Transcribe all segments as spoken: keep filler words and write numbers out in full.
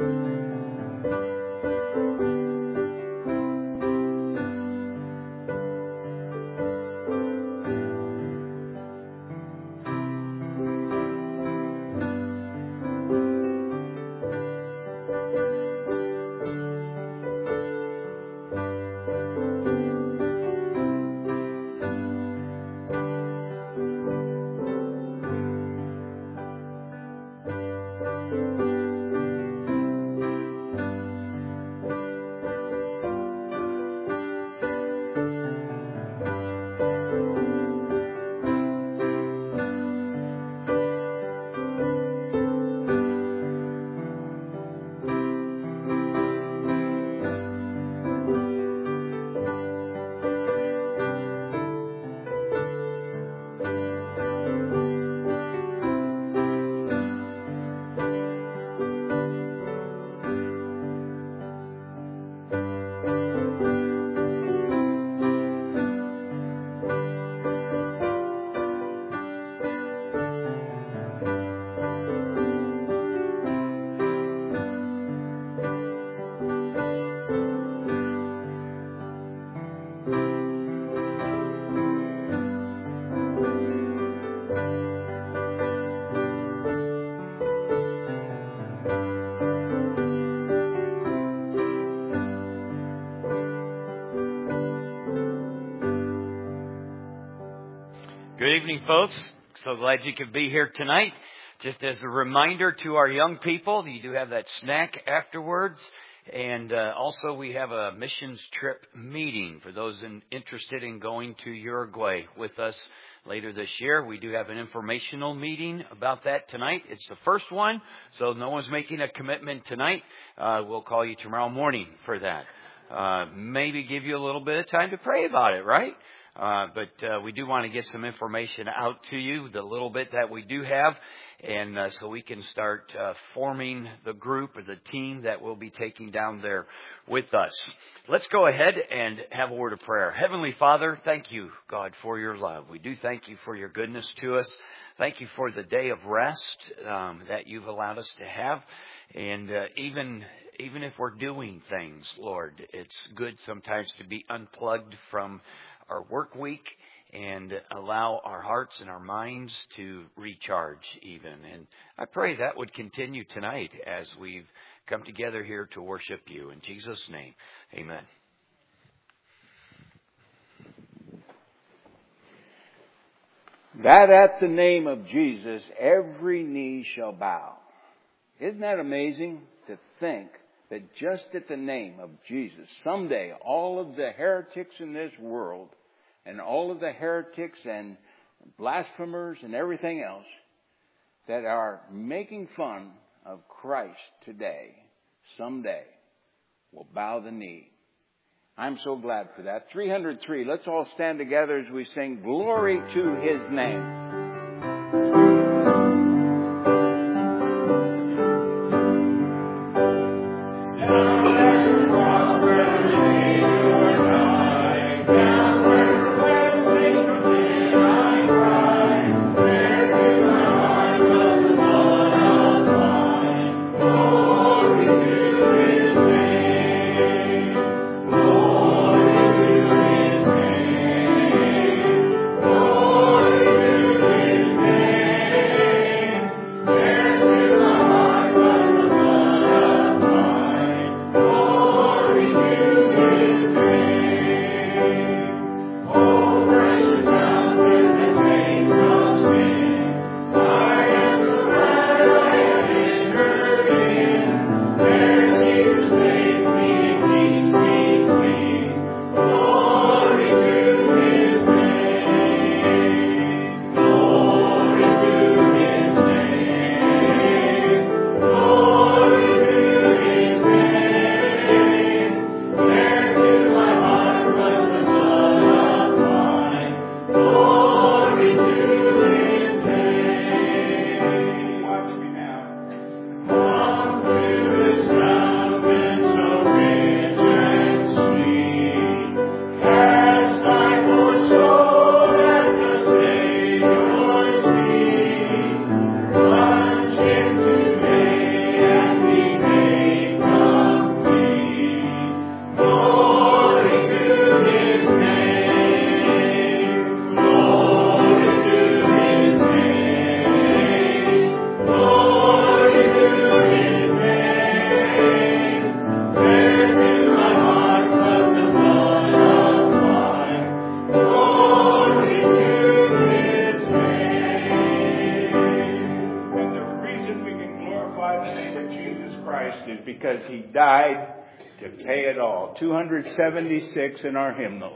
Good evening, folks. So glad you could be here tonight. Just as a reminder to our young people, you do have that snack afterwards. And uh, also we have a missions trip meeting for those in, interested in going to Uruguay with us later this year. We do have an informational meeting about that tonight. It's the first one, so no one's making a commitment tonight. Uh, we'll call you tomorrow morning for that. Uh, maybe give you a little bit of time to pray about it, right? Uh, but uh, we do want to get some information out to you, the little bit that we do have, and uh, so we can start uh, forming the group or the team that will be taking down there with us. Let's go ahead and have a word of prayer. Heavenly Father, thank you, God, for your love. We do thank you for your goodness to us. Thank you for the day of rest um, that you've allowed us to have. And uh, even even if we're doing things, Lord, it's good sometimes to be unplugged from our work week and allow our hearts and our minds to recharge even. And I pray that would continue tonight as we've come together here to worship you. In Jesus' name, amen. That at the name of Jesus, every knee shall bow. Isn't that amazing to think that just at the name of Jesus, someday all of the heretics in this world and all of the heretics and blasphemers and everything else that are making fun of Christ today, someday will bow the knee. I'm so glad for that. three hundred three, let's all stand together as we sing Glory to His Name. Glory to because He died to pay it all. two hundred seventy-six in our hymnals.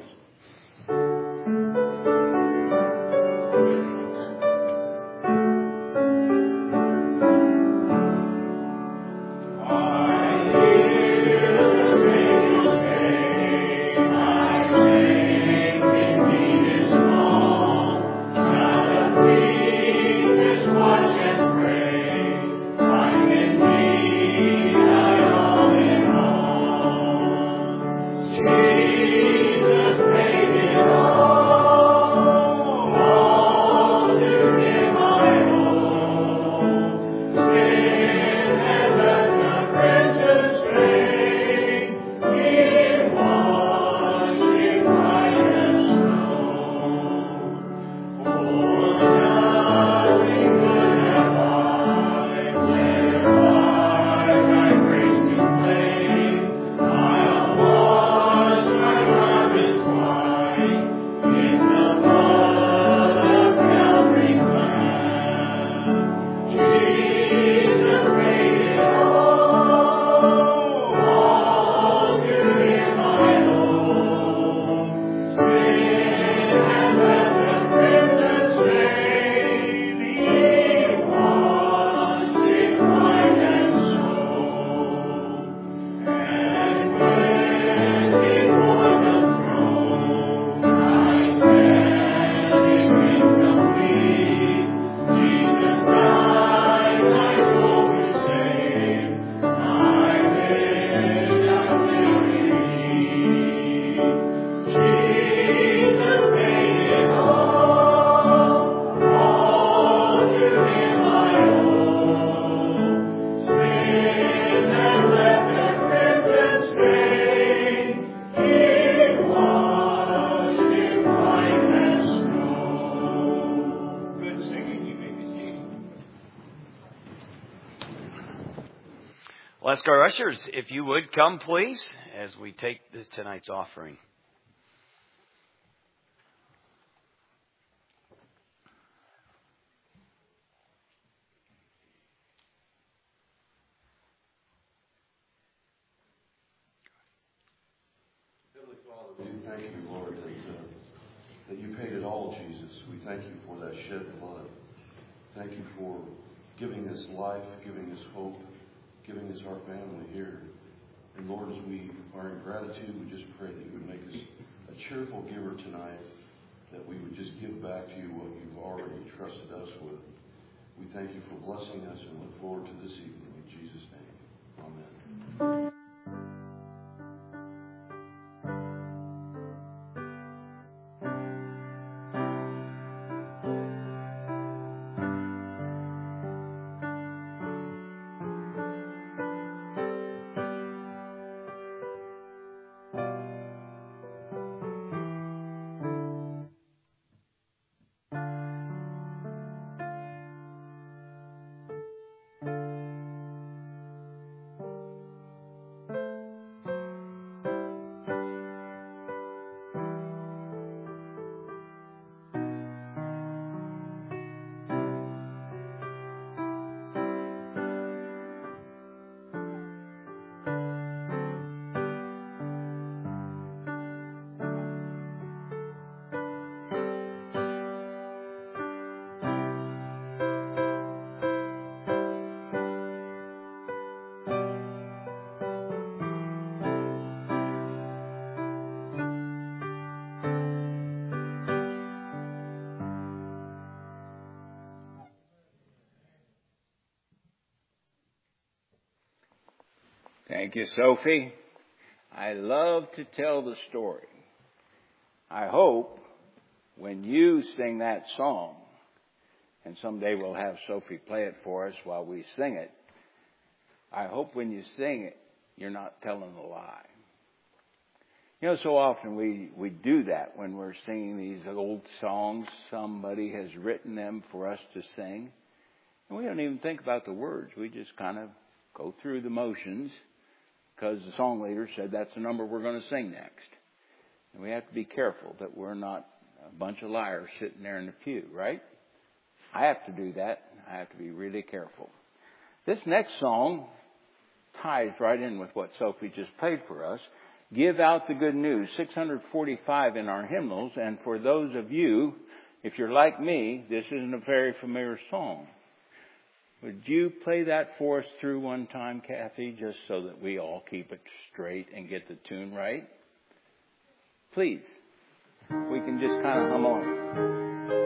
Ask our ushers, if you would come, please, as we take this tonight's offering. Heavenly Father, we thank you, Lord, that, uh, that you paid it all, Jesus. We thank you for that shed blood. Thank you for giving us life, giving us hope, giving us our family here. And Lord, as we are in gratitude, we just pray that you would make us a cheerful giver tonight, that we would just give back to you what you've already trusted us with. We thank you for blessing us and look forward to this evening. In Jesus' name, amen. Thank you, Sophie. I love to tell the story. I hope when you sing that song, and someday we'll have Sophie play it for us while we sing it, I hope when you sing it, you're not telling a lie. You know, so often we, we do that when we're singing these old songs. Somebody has written them for us to sing. And we don't even think about the words. We just kind of go through the motions because the song leader said that's the number we're going to sing next. And we have to be careful that we're not a bunch of liars sitting there in the pew, right? I have to do that. I have to be really careful. This next song ties right in with what Sophie just played for us. Give out the good news. six hundred forty-five in our hymnals. And for those of you, if you're like me, this isn't a very familiar song. Would you play that for us through one time, Kathy, just so that we all keep it straight and get the tune right? Please. We can just kind of hum on.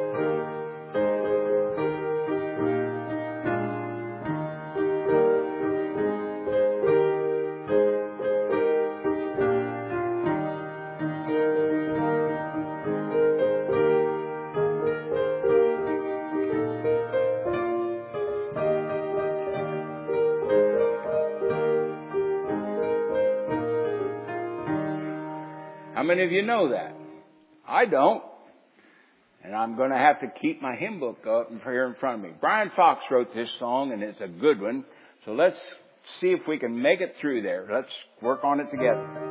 How many of you know that? I don't. And I'm going to have to keep my hymn book up here in front of me. Brian Fox wrote this song, and it's a good one. So let's see if we can make it through there. Let's work on it together.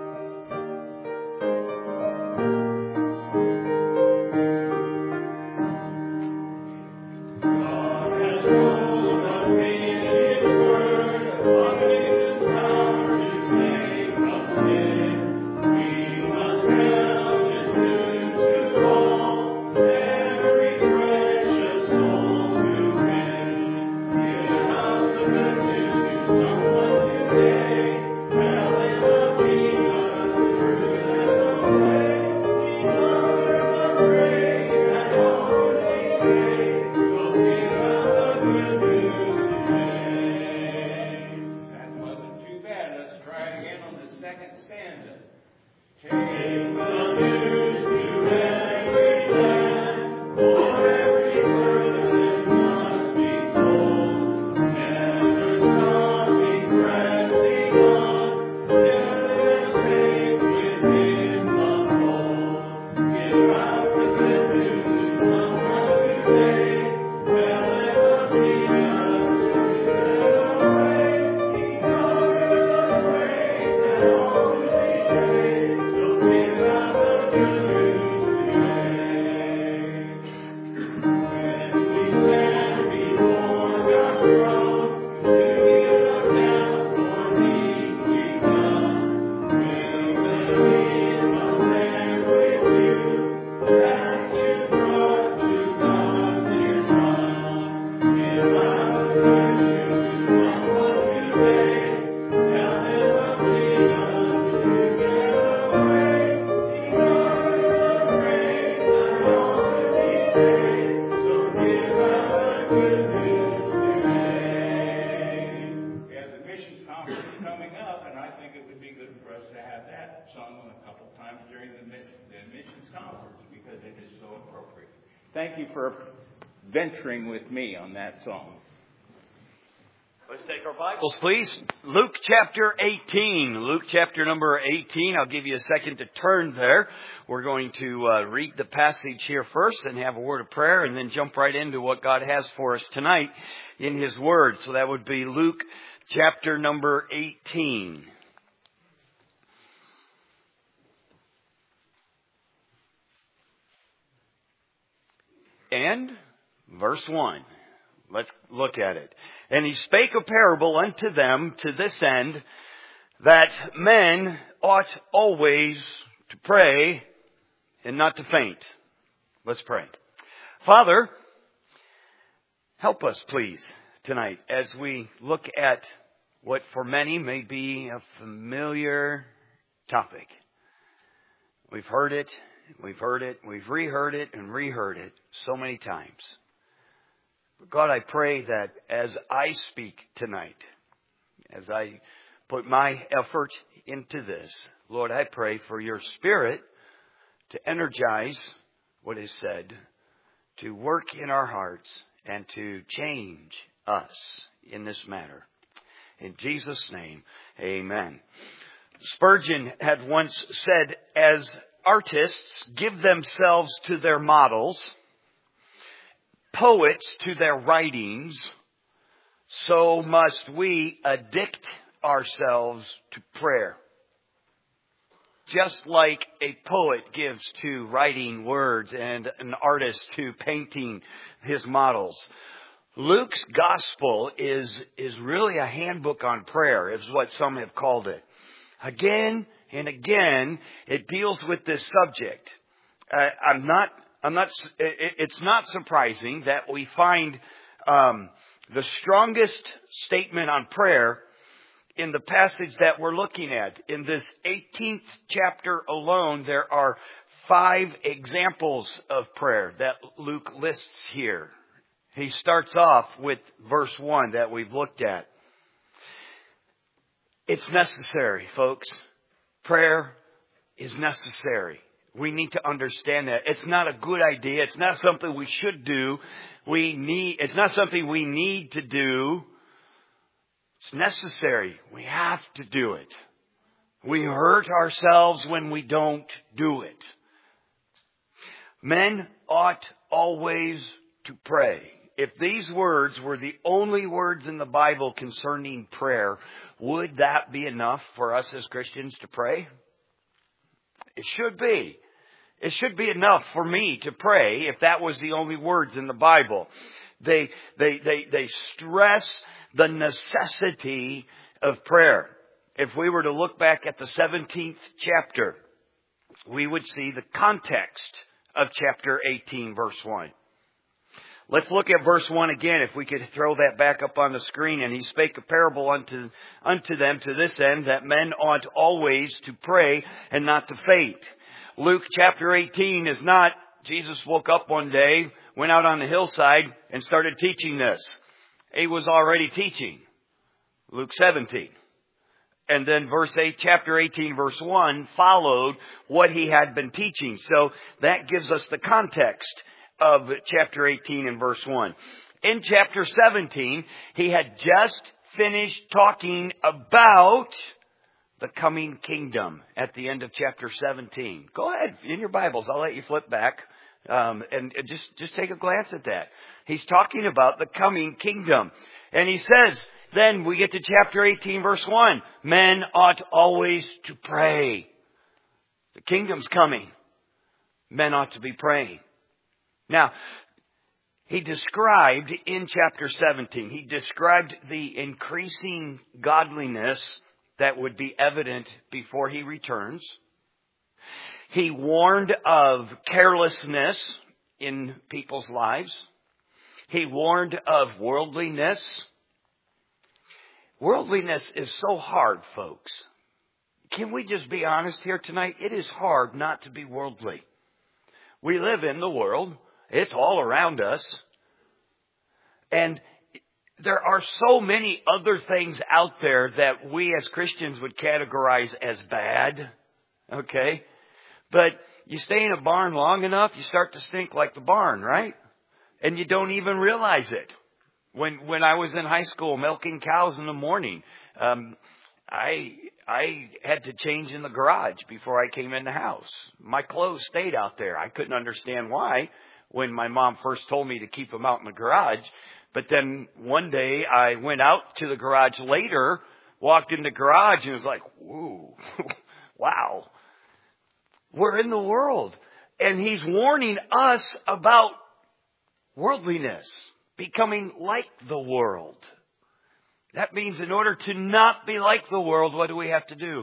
Thank you for venturing with me on that song. Let's take our Bibles, please. Luke chapter eighteen. Luke chapter number eighteen. I'll give you a second to turn there. We're going to uh, read the passage here first and have a word of prayer and then jump right into what God has for us tonight in His Word. So that would be Luke chapter number eighteen. And verse one. Let's look at it. And he spake a parable unto them to this end, that men ought always to pray and not to faint. Let's pray. Father, help us please tonight as we look at what for many may be a familiar topic. We've heard it. We've heard it, we've reheard it and reheard it so many times. But God, I pray that as I speak tonight, as I put my effort into this, Lord, I pray for your Spirit to energize what is said, to work in our hearts, and to change us in this matter. In Jesus' name, amen. Spurgeon had once said, as artists give themselves to their models, poets to their writings, so must we addict ourselves to prayer. Just like a poet gives to writing words and an artist to painting his models. Luke's gospel is, is really a handbook on prayer, is what some have called it. Again and again, it deals with this subject. Uh, I'm not, I'm not, it, it's not surprising that we find, um, the strongest statement on prayer in the passage that we're looking at. In this eighteenth chapter alone, there are five examples of prayer that Luke lists here. He starts off with verse one that we've looked at. It's necessary, folks. Prayer is necessary. We need to understand that. It's not a good idea. It's not something we should do. We need, it's not something we need to do. It's necessary. We have to do it. We hurt ourselves when we don't do it. Men ought always to pray. If these words were the only words in the Bible concerning prayer, would that be enough for us as Christians to pray? It should be. It should be enough for me to pray if that was the only words in the Bible. They, they, they, they stress the necessity of prayer. If we were to look back at the seventeenth chapter, we would see the context of chapter eighteen, verse one. Let's look at verse one again, if we could throw that back up on the screen. And he spake a parable unto, unto them to this end, that men ought always to pray and not to faint. Luke chapter eighteen is not, Jesus woke up one day, went out on the hillside, and started teaching this. He was already teaching. Luke seventeen. And then verse eight, chapter eighteen, verse one followed what he had been teaching. So that gives us the context of chapter eighteen and verse one. In chapter seventeen, he had just finished talking about the coming kingdom at the end of chapter seventeen. Go ahead, in your Bibles, I'll let you flip back. Um, and just, just take a glance at that. He's talking about the coming kingdom. And he says, then we get to chapter eighteen, verse one. Men ought always to pray. The kingdom's coming. Men ought to be praying. Now, he described in chapter seventeen, he described the increasing godliness that would be evident before he returns. He warned of carelessness in people's lives. He warned of worldliness. Worldliness is so hard, folks. Can we just be honest here tonight? It is hard not to be worldly. We live in the world. It's all around us. And there are so many other things out there that we as Christians would categorize as bad. Okay? But you stay in a barn long enough, you start to stink like the barn, right? And you don't even realize it. When when I was in high school milking cows in the morning, um, I I had to change in the garage before I came in the house. My clothes stayed out there. I couldn't understand why when my mom first told me to keep them out in the garage. But then one day I went out to the garage later, walked in the garage, and was like, whoa, wow. We're in the world. And he's warning us about worldliness, becoming like the world. That means in order to not be like the world, what do we have to do?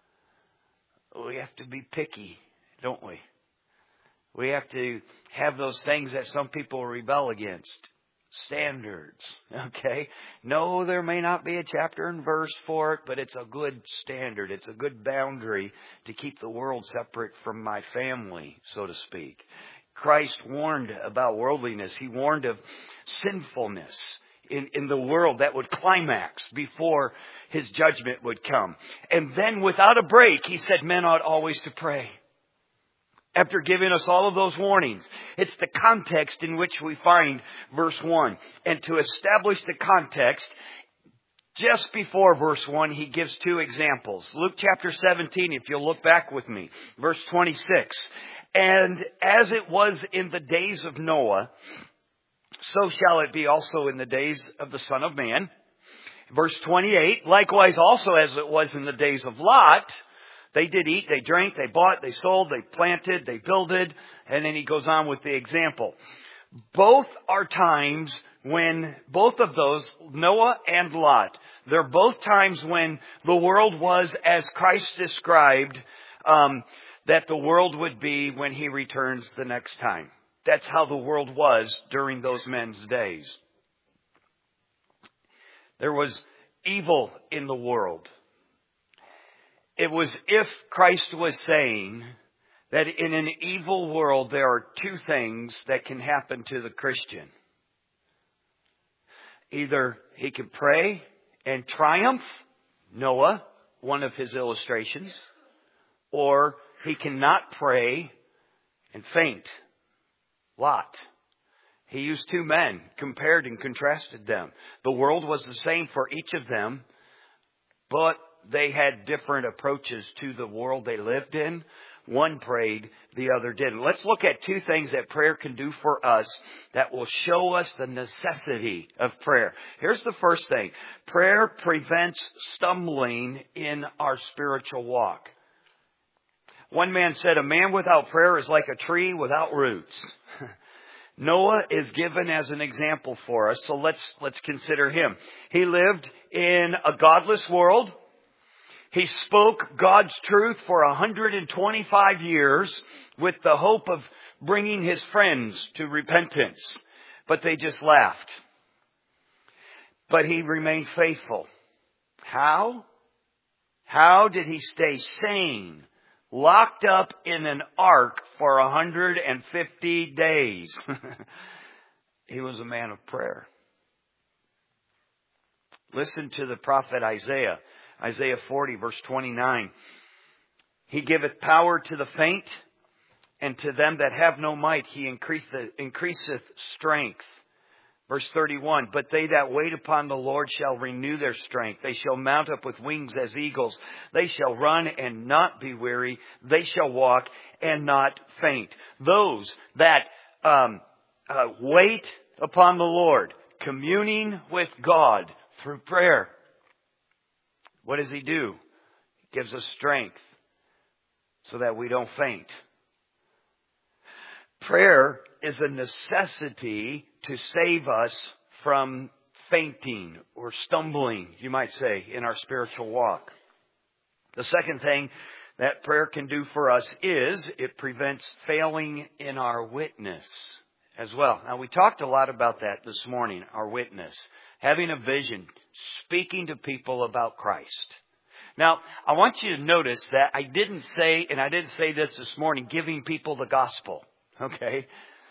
We have to be picky, don't we? We have to have those things that some people rebel against. Standards, okay? No, there may not be a chapter and verse for it, but it's a good standard. It's a good boundary to keep the world separate from my family, so to speak. Christ warned about worldliness. He warned of sinfulness in, in the world that would climax before his judgment would come. And then without a break, he said men ought always to pray. After giving us all of those warnings, it's the context in which we find verse one. And to establish the context, just before verse one, he gives two examples. Luke chapter seventeen, if you'll look back with me, verse twenty-six. And as it was in the days of Noah, so shall it be also in the days of the Son of Man. Verse twenty-eight, likewise also as it was in the days of Lot. They did eat, they drank, they bought, they sold, they planted, they builded. And then he goes on with the example. both are times when, both of those, Noah and Lot, they're both times when the world was as Christ described um, that the world would be when He returns the next time. That's how the world was during those men's days. There was evil in the world. It was if Christ was saying that in an evil world there are two things that can happen to the Christian. Either he can pray and triumph, Noah, one of his illustrations, or he cannot pray and faint, Lot. He used two men, compared and contrasted them. The world was the same for each of them, but they had different approaches to the world they lived in. One prayed, the other didn't. Let's look at two things that prayer can do for us that will show us the necessity of prayer. Here's the first thing. Prayer prevents stumbling in our spiritual walk. One man said, a man without prayer is like a tree without roots. Noah is given as an example for us, so let's let's consider him. He lived in a godless world. He spoke God's truth for one hundred twenty-five years with the hope of bringing his friends to repentance. But they just laughed. But he remained faithful. How? How did he stay sane? Locked up in an ark for one hundred fifty days. He was a man of prayer. Listen to the prophet Isaiah. Isaiah forty, verse twenty-nine. He giveth power to the faint, and to them that have no might he increaseth, increaseth strength. Verse thirty-one, but they that wait upon the Lord shall renew their strength. They shall mount up with wings as eagles. They shall run and not be weary. They shall walk and not faint. Those that um, uh, wait upon the Lord, communing with God through prayer. What does He do? He gives us strength so that we don't faint. Prayer is a necessity to save us from fainting or stumbling, you might say, in our spiritual walk. The second thing that prayer can do for us is it prevents failing in our witness as well. Now, we talked a lot about that this morning, our witness. Having a vision, speaking to people about Christ. Now, I want you to notice that I didn't say, and I didn't say this this morning, giving people the gospel. Okay?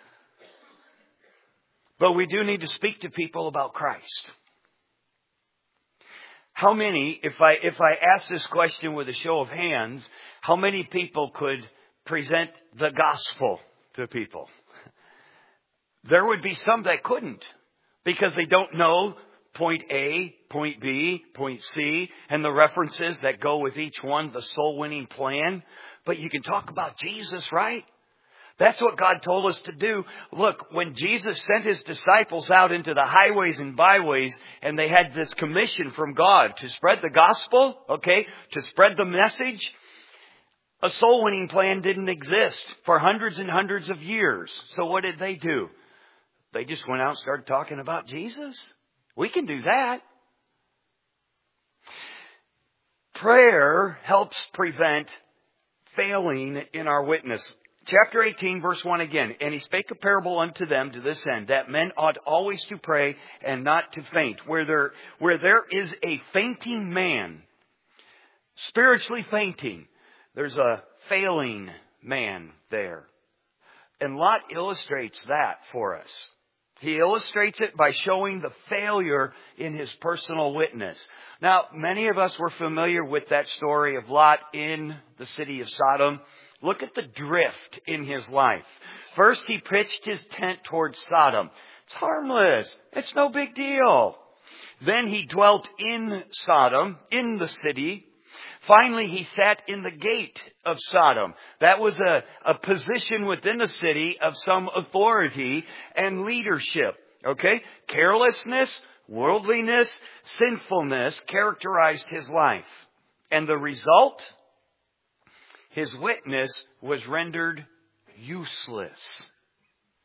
But we do need to speak to people about Christ. How many, if I if I ask this question with a show of hands, how many people could present the gospel to people? There would be some that couldn't, because they don't know point A, point B, point C, and the references that go with each one, the soul-winning plan. But you can talk about Jesus, right? That's what God told us to do. Look, when Jesus sent His disciples out into the highways and byways, and they had this commission from God to spread the gospel, okay, to spread the message, a soul-winning plan didn't exist for hundreds and hundreds of years. So what did they do? They just went out and started talking about Jesus. We can do that. Prayer helps prevent failing in our witness. Chapter eighteen, verse one again. And He spake a parable unto them to this end, that men ought always to pray and not to faint. Where there, where there is a fainting man, spiritually fainting, there's a failing man there. And Lot illustrates that for us. He illustrates it by showing the failure in his personal witness. Now, many of us were familiar with that story of Lot in the city of Sodom. Look at the drift in his life. First, he pitched his tent towards Sodom. It's harmless. It's no big deal. Then he dwelt in Sodom, in the city. Finally, he sat in the gate of Sodom. That was a, a position within the city of some authority and leadership. Okay? Carelessness, worldliness, sinfulness characterized his life. And the result? His witness was rendered useless.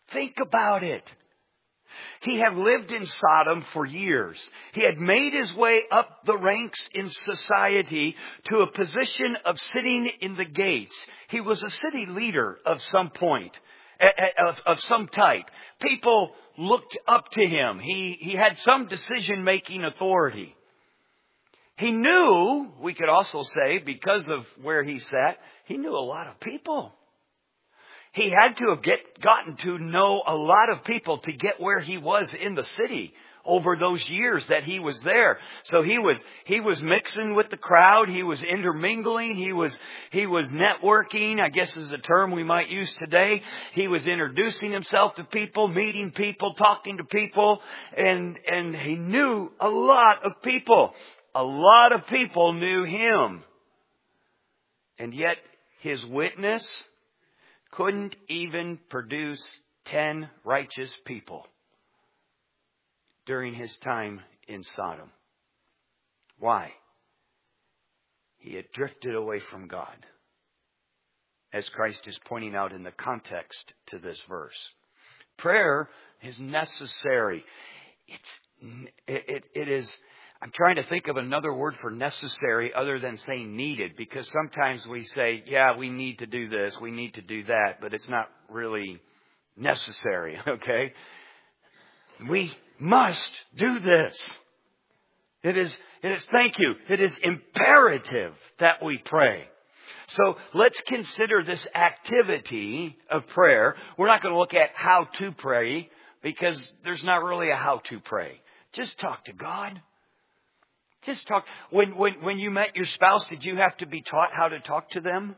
Think about it. He had lived in Sodom for years. He had made his way up the ranks in society to a position of sitting in the gates. He was a city leader of some point, of, of some type. People looked up to him. He, he had some decision-making authority. He knew, we could also say, because of where he sat, he knew a lot of people. He had to have get, gotten to know a lot of people to get where he was in the city over those years that he was there. So he was, he was mixing with the crowd. He was intermingling. He was, he was networking, I guess is a term we might use today. He was introducing himself to people, meeting people, talking to people, and, and he knew a lot of people. A lot of people knew him. And yet his witness couldn't even produce ten righteous people during his time in Sodom. Why? He had drifted away from God, as Christ is pointing out in the context to this verse. Prayer is necessary. It's, it, it, it is... I'm trying to think of another word for necessary other than saying needed, because sometimes we say, yeah, we need to do this, we need to do that, but it's not really necessary, okay? We must do this. It is, it is, thank you, it is imperative that we pray. So let's consider this activity of prayer. We're not going to look at how to pray, because there's not really a how to pray. Just talk to God. Just talk. When, when, when you met your spouse, did you have to be taught how to talk to them?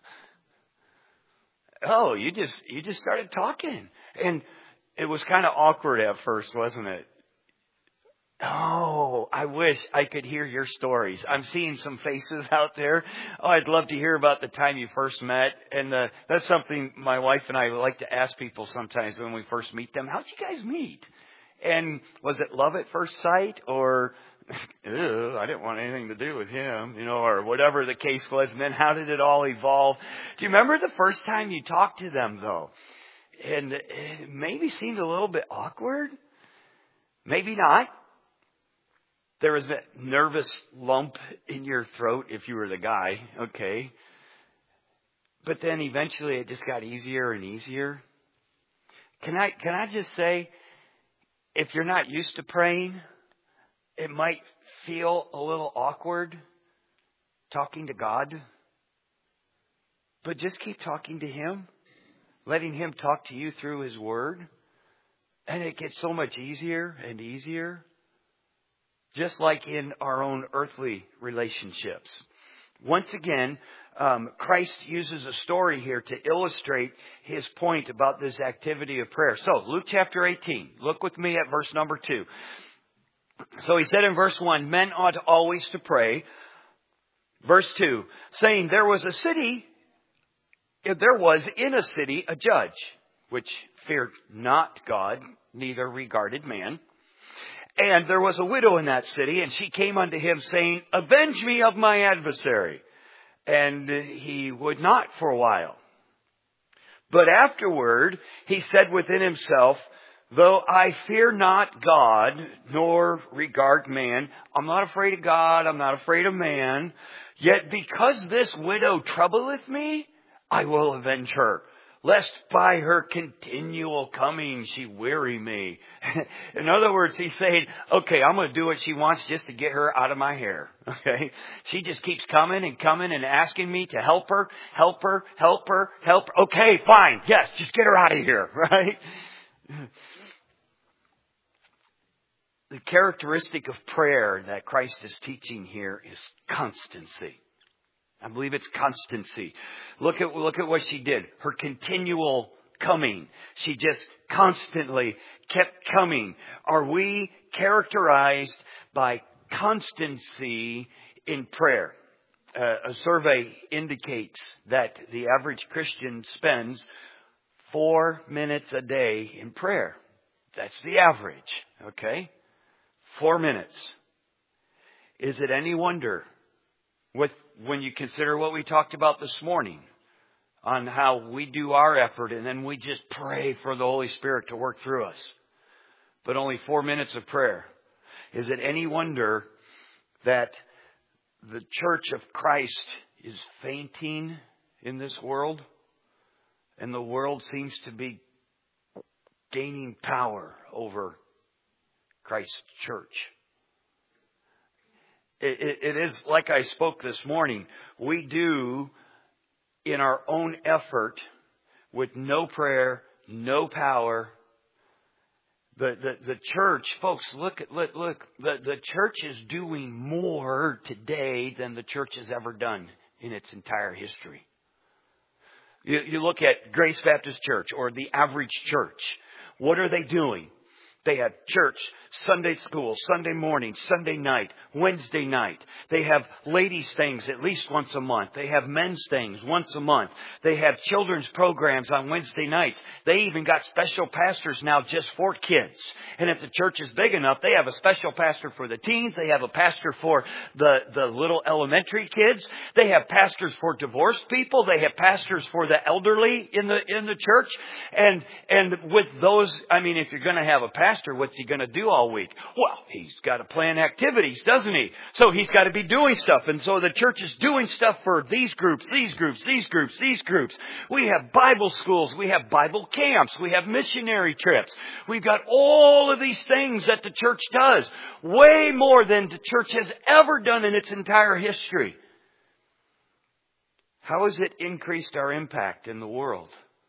oh, you just, you just started talking. And it was kind of awkward at first, wasn't it? Oh, I wish I could hear your stories. I'm seeing some faces out there. Oh, I'd love to hear about the time you first met. And uh, that's something my wife and I like to ask people sometimes when we first meet them. How'd you guys meet? And was it love at first sight, or ew, I didn't want anything to do with him, you know, or whatever the case was. And then how did it all evolve? Do you remember the first time you talked to them, though? And it maybe seemed a little bit awkward. Maybe not. There was that nervous lump in your throat if you were the guy, okay. But then eventually it just got easier and easier. Can I, can I just say, if you're not used to praying, it might feel a little awkward talking to God. But just keep talking to Him, letting Him talk to you through His Word. And it gets so much easier and easier. Just like in our own earthly relationships. Once again, um, Christ uses a story here to illustrate His point about this activity of prayer. So, Luke chapter eighteen. Look with me at verse number two. So He said in verse one, men ought always to pray. Verse two, saying, there was a city, there was in a city a judge, which feared not God, neither regarded man. And there was a widow in that city, and she came unto him, saying, avenge me of my adversary. And he would not for a while. But afterward, he said within himself, though I fear not God, nor regard man, I'm not afraid of God, I'm not afraid of man, yet because this widow troubleth me, I will avenge her. Lest by her continual coming she weary me. In other words, he's saying, okay, I'm going to do what she wants just to get her out of my hair. Okay? She just keeps coming and coming and asking me to help her, help her, help her, help her. Okay, fine. Yes, just get her out of here. Right? The characteristic of prayer that Christ is teaching here is constancy. I believe it's constancy. Look at, look at what she did. Her continual coming. She just constantly kept coming. Are we characterized by constancy in prayer? Uh, a survey indicates that the average Christian spends four minutes a day in prayer. That's the average. Okay? Four minutes. Is it any wonder with when you consider what we talked about this morning on how we do our effort and then we just pray for the Holy Spirit to work through us. But only four minutes of prayer. Is it any wonder that the Church of Christ is fainting in this world? And the world seems to be gaining power over Christ's church. It, it, it is like I spoke this morning. We do in our own effort with no prayer, no power. The, the, the church, folks, look at, look, look, the, the church is doing more today than the church has ever done in its entire history. You, you look at Grace Baptist Church or the average church. What are they doing? They have church, Sunday school, Sunday morning, Sunday night, Wednesday night. They have ladies' things at least once a month. They have men's things once a month. They have children's programs on Wednesday nights. They even got special pastors now just for kids. And if the church is big enough, they have a special pastor for the teens. They have a pastor for the, the little elementary kids. They have pastors for divorced people. They have pastors for the elderly in the in the church. And and with those, I mean, if you're going to have a pastor, Pastor, what's he going to do all week? Well, he's got to plan activities, doesn't he? So he's got to be doing stuff. And so the church is doing stuff for these groups, these groups, these groups, these groups. We have Bible schools. We have Bible camps. We have missionary trips. We've got all of these things that the church does. Way more than the church has ever done in its entire history. How has it increased our impact in the world?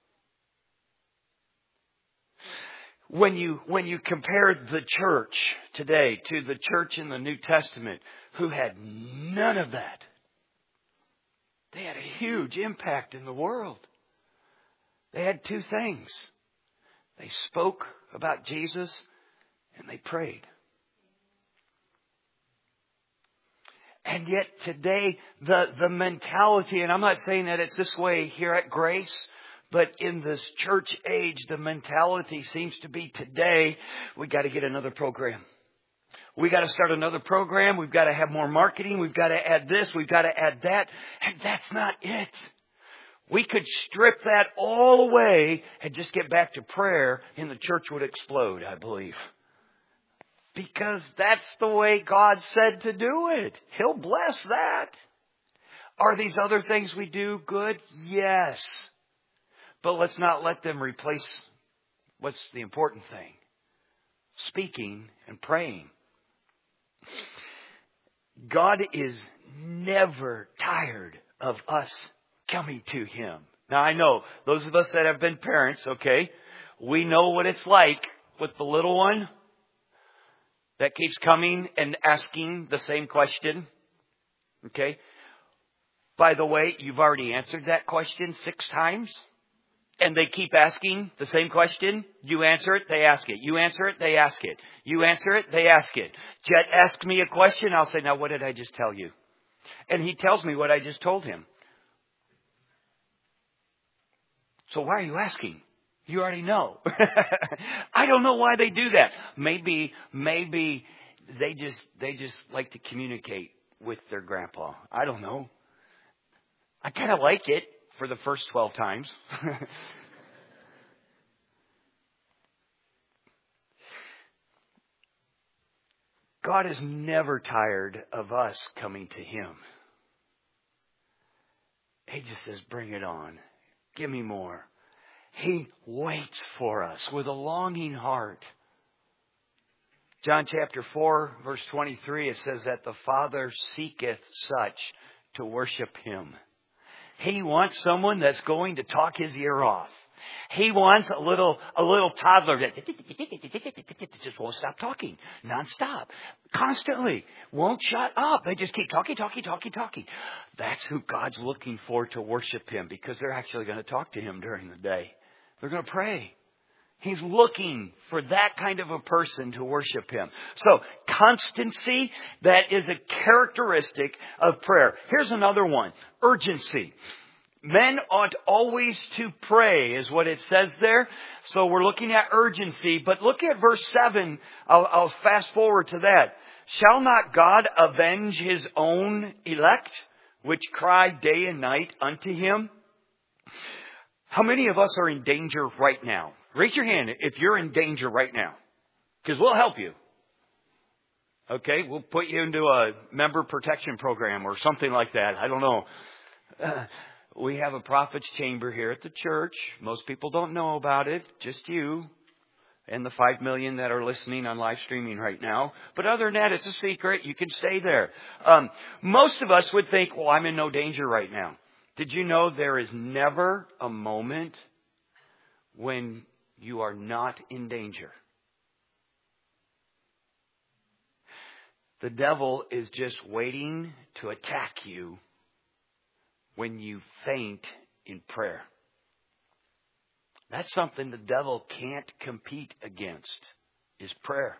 When you, when you compare the church today to the church in the New Testament, who had none of that, they had a huge impact in the world. They had two things. They spoke about Jesus and they prayed. And yet today, the, the mentality, and I'm not saying that it's this way here at Grace, but in this church age, the mentality seems to be today, we got to get another program. We got to start another program. We've got to have more marketing. We've got to add this. We've got to add that. And that's not it. We could strip that all away and just get back to prayer and the church would explode, I believe. Because that's the way God said to do it. He'll bless that. Are these other things we do good? Yes. But let's not let them replace what's the important thing. Speaking and praying. God is never tired of us coming to Him. Now I know, those of us that have been parents, okay, we know what it's like with the little one that keeps coming and asking the same question. Okay? By the way, you've already answered that question six times. And they keep asking the same question. You answer it, they ask it. You answer it, they ask it. You answer it, they ask it. Jet asks me a question, I'll say, now what did I just tell you? And he tells me what I just told him. So why are you asking? You already know. I don't know why they do that. Maybe, maybe they just, they just like to communicate with their grandpa. I don't know. I kind of like it. For the first twelve times. God is never tired of us coming to Him. He just says, bring it on. Give me more. He waits for us with a longing heart. John chapter four, verse twenty-three, it says that the Father seeketh such to worship Him. He wants someone that's going to talk his ear off. He wants a little a little toddler that just won't stop talking nonstop, constantly, won't shut up. They just keep talking, talking, talking, talking. That's who God's looking for to worship Him, because they're actually going to talk to Him during the day. They're going to pray. He's looking for that kind of a person to worship Him. So, constancy, that is a characteristic of prayer. Here's another one. Urgency. Men ought always to pray, is what it says there. So we're looking at urgency. But look at verse seven. I'll, I'll fast forward to that. Shall not God avenge His own elect, which cry day and night unto Him? How many of us are in danger right now? Raise your hand if you're in danger right now, because we'll help you. Okay, we'll put you into a member protection program or something like that. I don't know. Uh, we have a prophet's chamber here at the church. Most people don't know about it, just you and the five million that are listening on live streaming right now. But other than that, it's a secret. You can stay there. Um, most of us would think, well, I'm in no danger right now. Did you know there is never a moment when you are not in danger? The devil is just waiting to attack you when you faint in prayer. That's something the devil can't compete against, is prayer.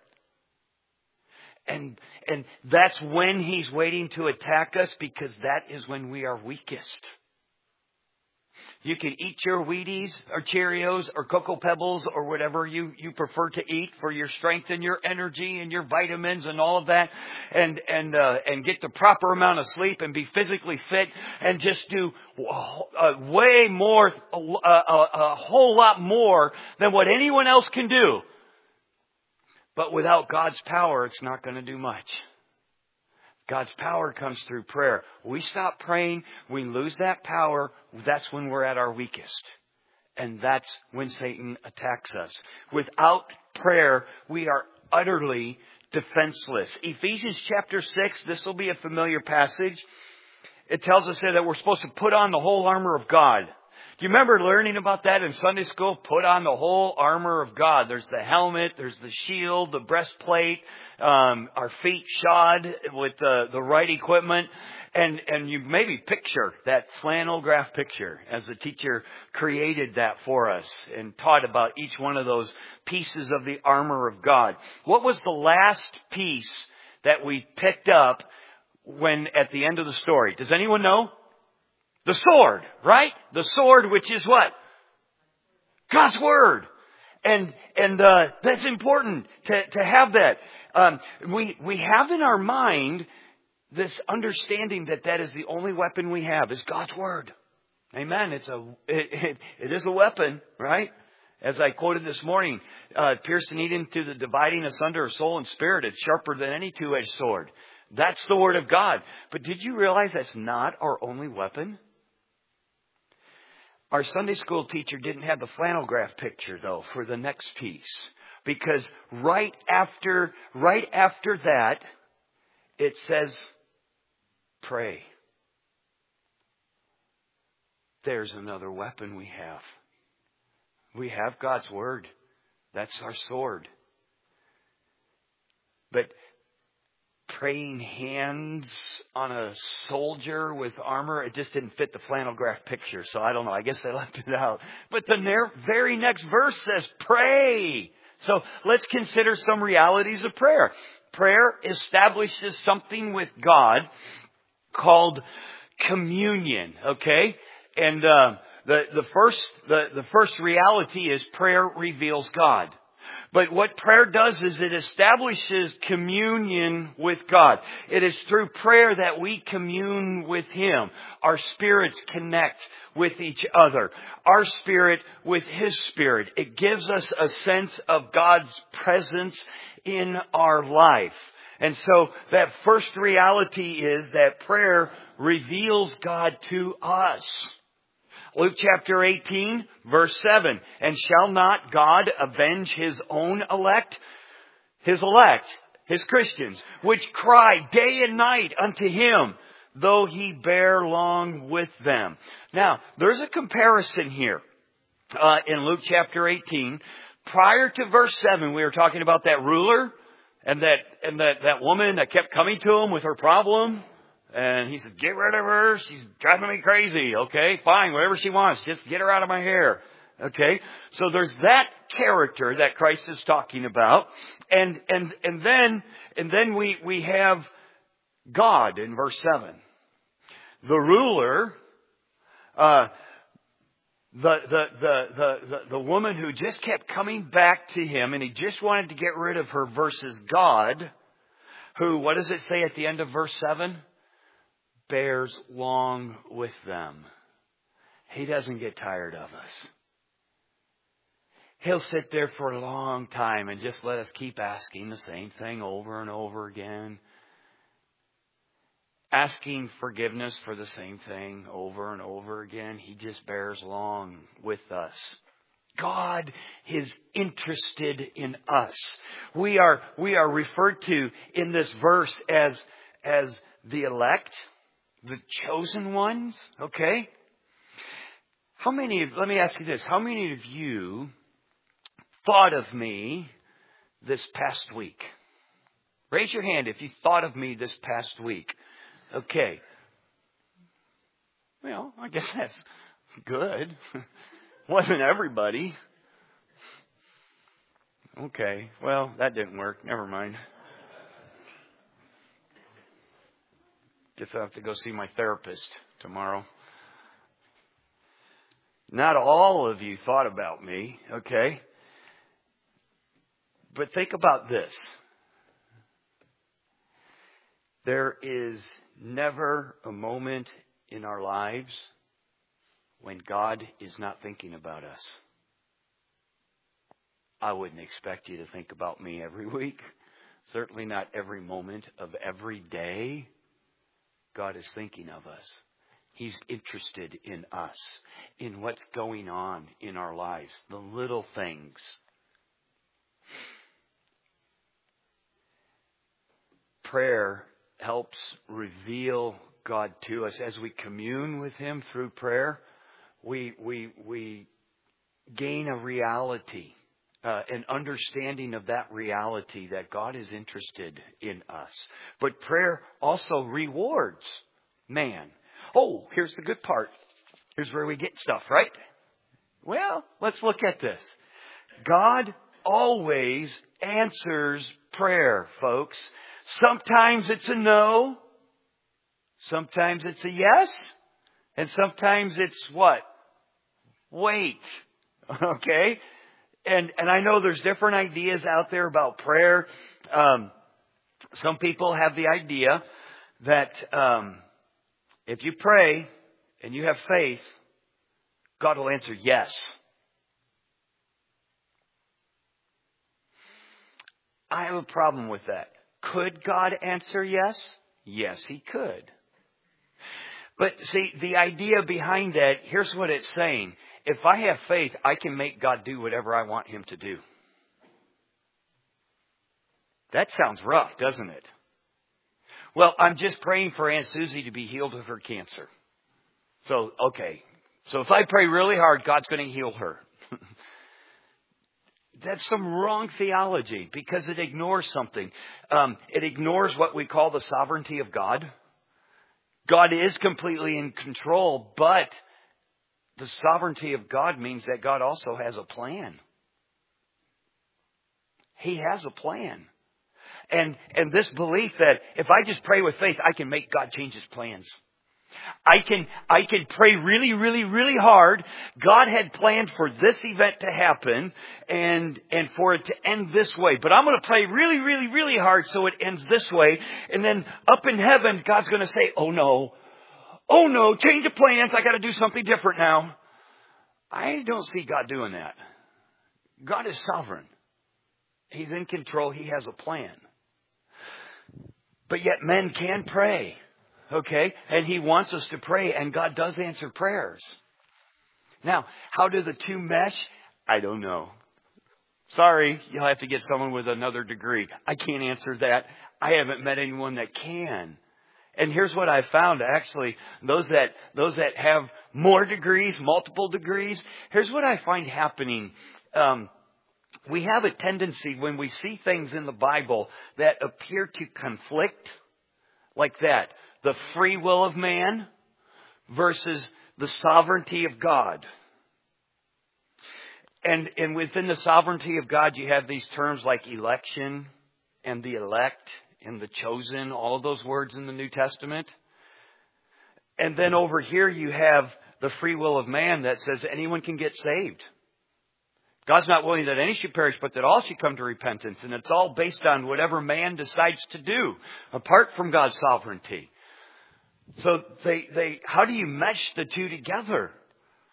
And, and that's when he's waiting to attack us, because that is when we are weakest. You can eat your Wheaties or Cheerios or Cocoa Pebbles or whatever you, you prefer to eat for your strength and your energy and your vitamins and all of that, and and uh, and get the proper amount of sleep and be physically fit and just do uh, way more, a, a, a whole lot more than what anyone else can do. But without God's power, it's not going to do much. God's power comes through prayer. We stop praying, we lose that power. That's when we're at our weakest. And that's when Satan attacks us. Without prayer, we are utterly defenseless. Ephesians chapter six, this will be a familiar passage. It tells us there that we're supposed to put on the whole armor of God. Do you remember learning about that in Sunday school? Put on the whole armor of God. There's the helmet, there's the shield, the breastplate, um, our feet shod with the, the right equipment. And, and you maybe picture that flannel graph picture as the teacher created that for us and taught about each one of those pieces of the armor of God. What was the last piece that we picked up when at the end of the story? Does anyone know? The sword, right? The sword, which is what? God's Word. And, and, uh, that's important to, to have that. Um, we, we have in our mind this understanding that that is the only weapon we have is God's Word. Amen. It's a, it, it, it is a weapon, right? As I quoted this morning, uh, piercing even to the dividing asunder of soul and spirit. It's sharper than any two-edged sword. That's the Word of God. But did you realize that's not our only weapon? Our Sunday school teacher didn't have the flannel graph picture, though, for the next piece. Because right after, right after that, it says, pray. There's another weapon we have. We have God's Word. That's our sword. But praying hands on a soldier with armor, it just didn't fit the flannel graph picture. So I don't know. I guess they left it out. But the very next verse says, pray. So let's consider some realities of prayer. Prayer establishes something with God called communion. Okay? And uh, the, the first the, the first reality is prayer reveals God. But what prayer does is it establishes communion with God. It is through prayer that we commune with Him. Our spirits connect with each other. Our spirit with His Spirit. It gives us a sense of God's presence in our life. And so that first reality is that prayer reveals God to us. Luke chapter eighteen, verse seven. And shall not God avenge His own elect? His elect, His Christians, which cry day and night unto Him, though He bear long with them. Now, there's a comparison here uh, in Luke chapter eighteen. Prior to verse seven, we were talking about that ruler and that and that, that woman that kept coming to him with her problem. And he said, get rid of her. She's driving me crazy. Okay, fine. Whatever she wants. Just get her out of my hair. Okay. So there's that character that Christ is talking about. And, and, and then, and then we, we have God in verse seven. The ruler, uh, the, the, the, the, the, the woman who just kept coming back to him and he just wanted to get rid of her versus God, who, what does it say at the end of verse seven? Bears long with them. He doesn't get tired of us. He'll sit there for a long time and just let us keep asking the same thing over and over again. Asking forgiveness for the same thing over and over again. He just bears along with us. God is interested in us. We are, we are referred to in this verse as, as the elect, the chosen ones. Okay? How many of, let me ask you this. How many of you thought of me this past week? Raise your hand if you thought of me this past week. Okay. Well, I guess that's good. Wasn't everybody. Okay. Well, that didn't work. Never mind. Guess I'll have to go see my therapist tomorrow. Not all of you thought about me, okay? But think about this. There is never a moment in our lives when God is not thinking about us. I wouldn't expect you to think about me every week. Certainly not every moment of every day. God is thinking of us. He's interested in us, in what's going on in our lives, the little things. Prayer helps reveal God to us. As we commune with Him through prayer, we we we gain a reality, uh, an understanding of that reality that God is interested in us. But prayer also rewards man. Oh, here's the good part. Here's where we get stuff, right? Well, let's look at this. God always answers prayer, folks. Sometimes it's a no. Sometimes it's a yes. And sometimes it's what? Wait. Okay? And and I know there's different ideas out there about prayer. Um, some people have the idea that um, if you pray and you have faith, God will answer yes. I have a problem with that. Could God answer yes? Yes, He could. But see, the idea behind that, here's what it's saying. If I have faith, I can make God do whatever I want Him to do. That sounds rough, doesn't it? Well, I'm just praying for Aunt Susie to be healed of her cancer. So, okay. So if I pray really hard, God's going to heal her. That's some wrong theology because it ignores something. Um, it ignores what we call the sovereignty of God. God is completely in control, but the sovereignty of God means that God also has a plan. He has a plan. And, and this belief that if I just pray with faith, I can make God change His plans. I can, I can pray really, really, really hard. God had planned for this event to happen and, and for it to end this way. But I'm going to pray really, really, really hard so it ends this way. And then up in heaven, God's going to say, oh no, oh no, change of plans. I got to do something different now. I don't see God doing that. God is sovereign. He's in control. He has a plan. But yet men can pray. Okay? And He wants us to pray, and God does answer prayers. Now, how do the two mesh? I don't know. Sorry, you'll have to get someone with another degree. I can't answer that. I haven't met anyone that can. And here's what I found, actually. Those that, those that have more degrees, multiple degrees, here's what I find happening. Um, we have a tendency when we see things in the Bible that appear to conflict like that. The free will of man versus the sovereignty of God. And, and within the sovereignty of God, you have these terms like election and the elect and the chosen, all of those words in the New Testament. And then over here you have the free will of man that says anyone can get saved. God's not willing that any should perish, but that all should come to repentance. And it's all based on whatever man decides to do, apart from God's sovereignty. So they, they, how do you mesh the two together?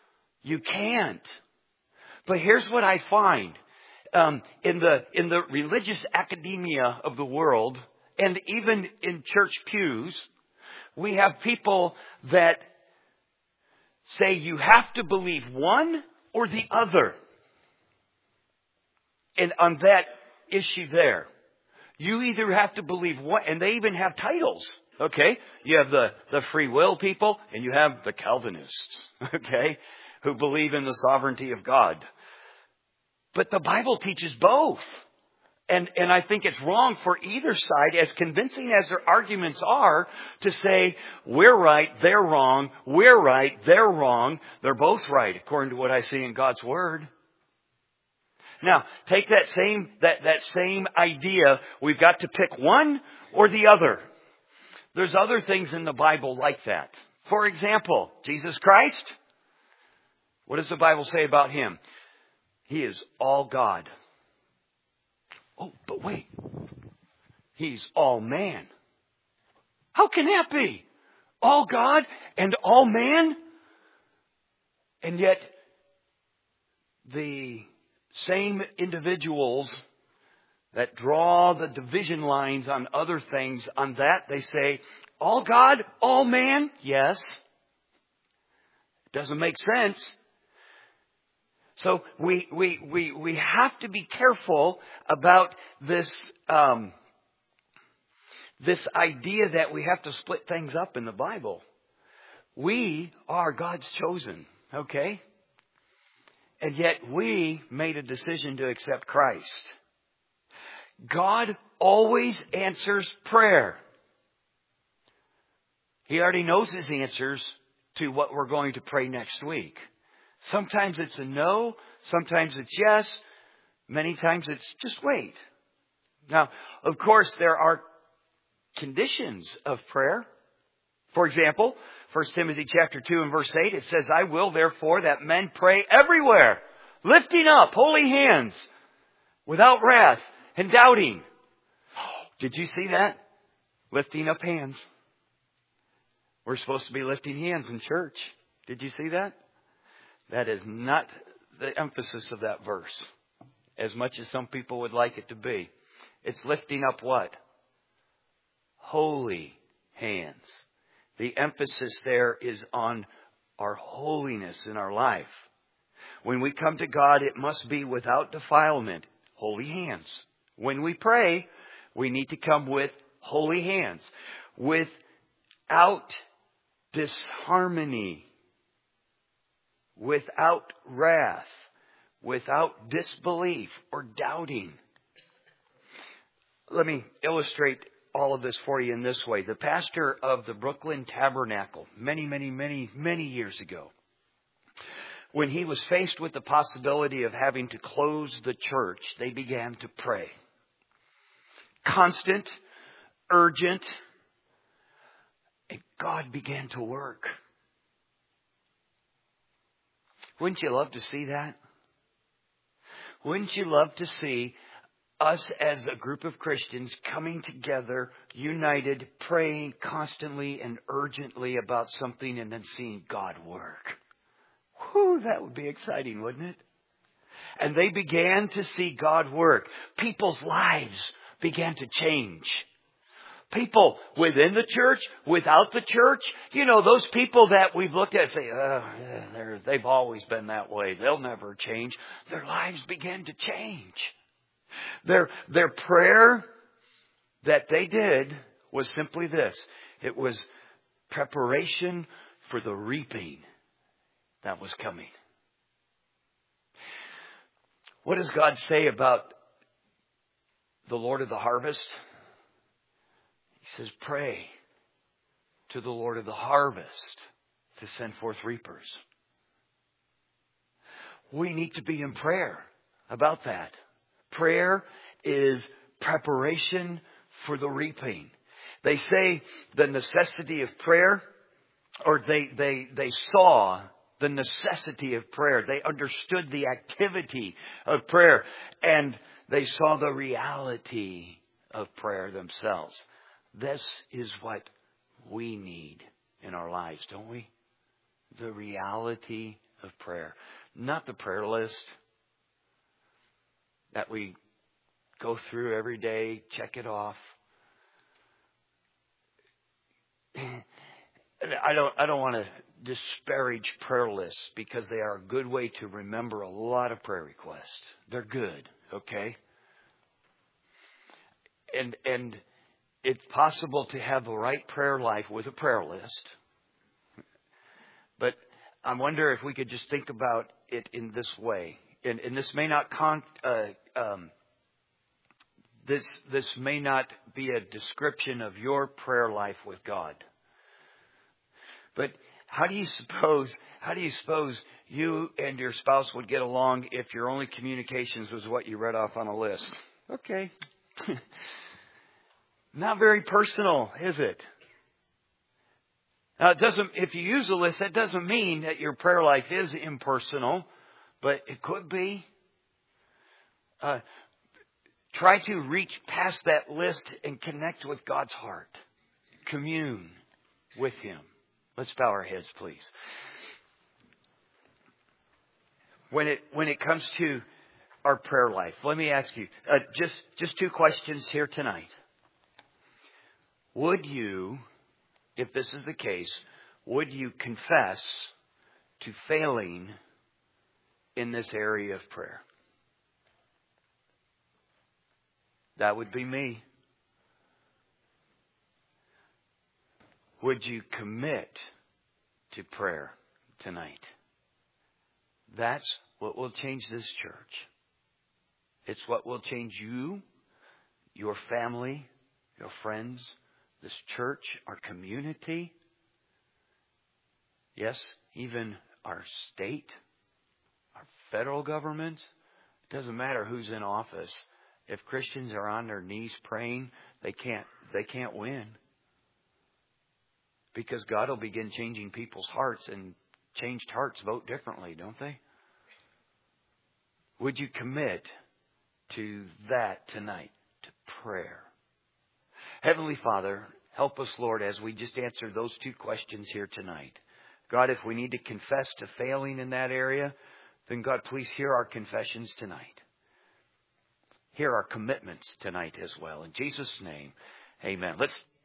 You can't. But here's what I find. Um, in the in the religious academia of the world, and even in church pews, we have people that say you have to believe one or the other. And on that issue there, you either have to believe one, and they even have titles. Okay, you have the the free will people, and you have the Calvinists. Okay, who believe in the sovereignty of God. But the Bible teaches both. And, and I think it's wrong for either side, as convincing as their arguments are, to say, we're right, they're wrong, we're right, they're wrong. They're both right, according to what I see in God's Word. Now, take that same, that, that same idea. We've got to pick one or the other. There's other things in the Bible like that. For example, Jesus Christ. What does the Bible say about Him? He is all God. Oh, but wait. He's all man. How can that be? All God and all man? And yet, the same individuals that draw the division lines on other things, on that they say, all God, all man? Yes. It doesn't make sense. So we we we we have to be careful about this um, this idea that we have to split things up in the Bible. We are God's chosen, okay? And yet we made a decision to accept Christ. God always answers prayer. He already knows His answers to what we're going to pray next week. Sometimes it's a no. Sometimes it's yes. Many times it's just wait. Now, of course, there are conditions of prayer. For example, First Timothy chapter two and verse eight, it says, I will therefore that men pray everywhere, lifting up holy hands, without wrath and doubting. Did you see that? Lifting up hands. We're supposed to be lifting hands in church. Did you see that? That is not the emphasis of that verse, as much as some people would like it to be. It's lifting up what? Holy hands. The emphasis there is on our holiness in our life. When we come to God, it must be without defilement, holy hands. When we pray, we need to come with holy hands, without disharmony, without wrath, without disbelief or doubting. Let me illustrate all of this for you in this way. The pastor of the Brooklyn Tabernacle, many, many, many, many years ago, when he was faced with the possibility of having to close the church, they began to pray. Constant, urgent, and God began to work. Wouldn't you love to see that? Wouldn't you love to see us as a group of Christians coming together, united, praying constantly and urgently about something and then seeing God work? Whew, that would be exciting, wouldn't it? And they began to see God work. People's lives began to change. People within the church, without the church, you know, those people that we've looked at and say, oh, yeah, they've always been that way. They'll never change. Their lives began to change. Their, their prayer that they did was simply this. It was preparation for the reaping that was coming. What does God say about the Lord of the harvest? He says, pray to the Lord of the harvest to send forth reapers. We need to be in prayer about that. Prayer is preparation for the reaping. They say the necessity of prayer, or they, they, they saw the necessity of prayer. They understood the activity of prayer, and they saw the reality of prayer themselves. This is what we need in our lives, don't we? The reality of prayer. Not the prayer list that we go through every day, check it off. I don't I don't want to disparage prayer lists because they are a good way to remember a lot of prayer requests. They're good, okay? And and it's possible to have the right prayer life with a prayer list. But I wonder if we could just think about it in this way. And, and this may not con, uh, um, this this may not be a description of your prayer life with God. But how do you suppose how do you suppose you and your spouse would get along if your only communications was what you read off on a list? Okay. Not very personal, is it? Now, it doesn't. If you use a list, that doesn't mean that your prayer life is impersonal, but it could be. Uh, try to reach past that list and connect with God's heart. Commune with Him. Let's bow our heads, please. When it when it comes to our prayer life, let me ask you uh, just just two questions here tonight. Would you, if this is the case, would you confess to failing in this area of prayer? That would be me. Would you commit to prayer tonight? That's what will change this church. It's what will change you, your family, your friends, this church, our community. Yes, even our state, our federal government. It doesn't matter who's in office. If Christians are on their knees praying, they can't they can't win. Because God will begin changing people's hearts, and changed hearts vote differently, don't they? Would you commit to that tonight, to prayer? Heavenly Father, help us, Lord, as we just answered those two questions here tonight. God, if we need to confess to failing in that area, then God, please hear our confessions tonight. Hear our commitments tonight as well. In Jesus' name, amen. Let's